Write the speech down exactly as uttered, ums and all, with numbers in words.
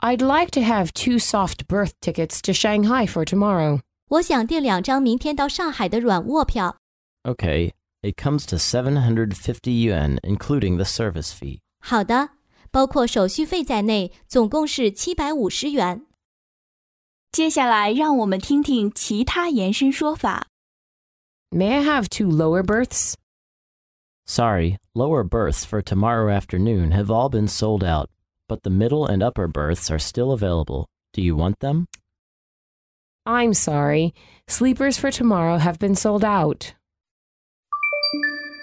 I'd like to have two soft berth tickets to Shanghai for tomorrow. 我想订两张明天到上海的软卧票。 Okay, it comes to seven hundred fifty yuan, including the service fee. 好的，包括手续费在内，总共是七百五十元。 接下来让我们听听其他延伸说法。 May I have two lower berths? Sorry, lower berths for tomorrow afternoon have all been sold out, but the middle and upper berths are still available. Do you want them? I'm sorry. Sleepers for tomorrow have been sold out.